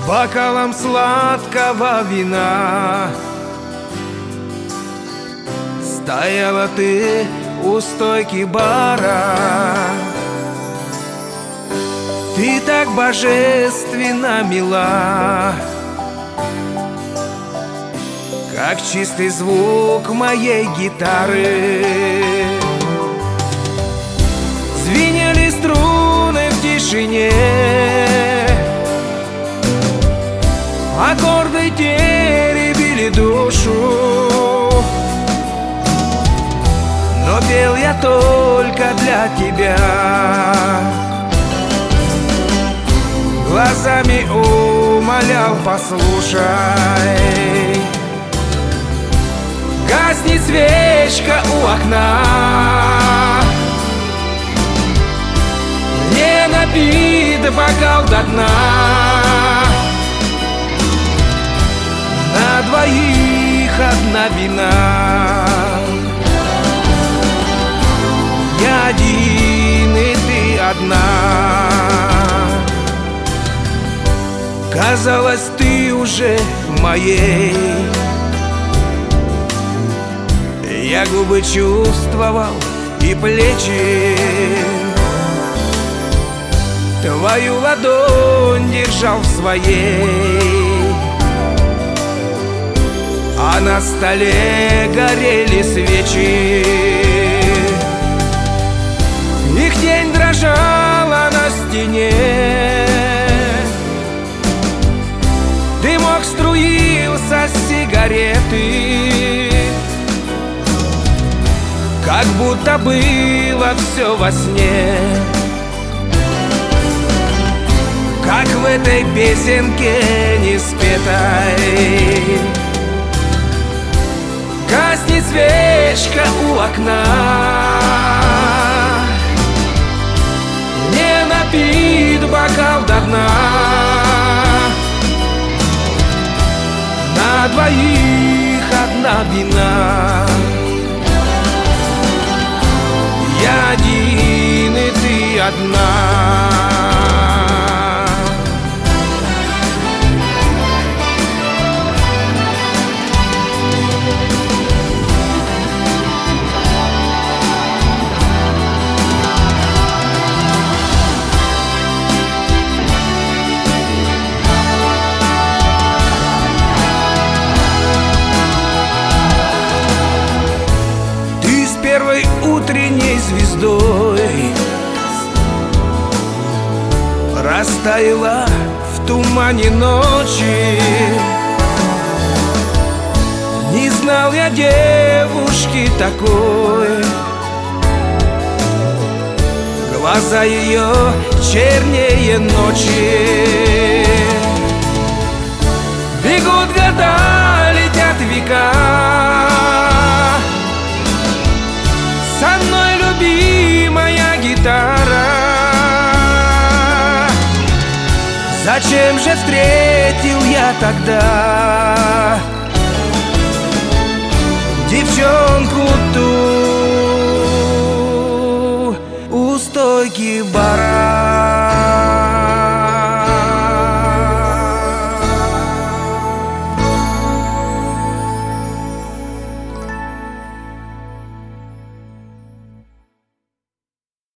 бокалом сладкого вина. Стояла ты у стойки бара. Ты так божественно мила, как чистый звук моей гитары. Звенели струны в тишине, аккорды теребили душу, но пел я только для тебя. Глазами умолял: послушай, гаснет свечка у окна. Не напит бокал до дна. На двоих одна вина. Я один и ты одна. Казалось, ты уже моей. Я губы чувствовал и плечи, твою ладонь держал в своей, а на столе горели свечи. Их тень дрожала на стене, дымок струился с сигареты, как будто было все во сне, как в этой песенке не спетой. Гаснет свечка у окна. Не напит бокал до дна. На двоих одна вина. Я один и ты одна. Первой утренней звездой растаяла в тумане ночи. Не знал я девушки такой. Глаза ее чернее ночи. Бегут года, летят века. Со мной любимая гитара. Зачем же встретил я тогда девчонку ту у стойки бара?